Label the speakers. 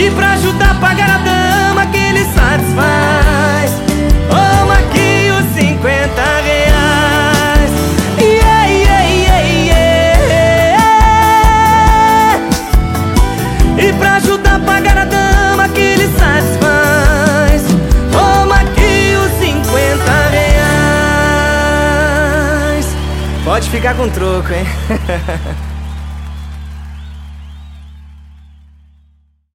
Speaker 1: E pra ajudar a pagar a dama que ele satisfaz, toma aqui os R$ 50. Yeah, yeah, yeah, yeah. E pra ajudar a pagar a dama que ele satisfaz, toma aqui os R$ 50. Pode ficar com troco, hein?